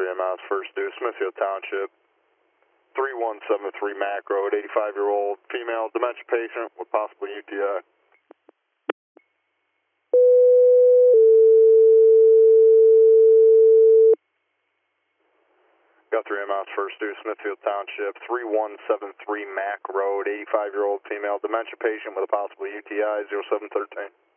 3 miles first due, Smithfield Township, 3173 Mac Road, 85-year-old female dementia patient with possible UTI. Got 3 miles first due, Smithfield Township, 3173 Mac Road, 85-year-old female dementia patient with a possible UTI, 0713.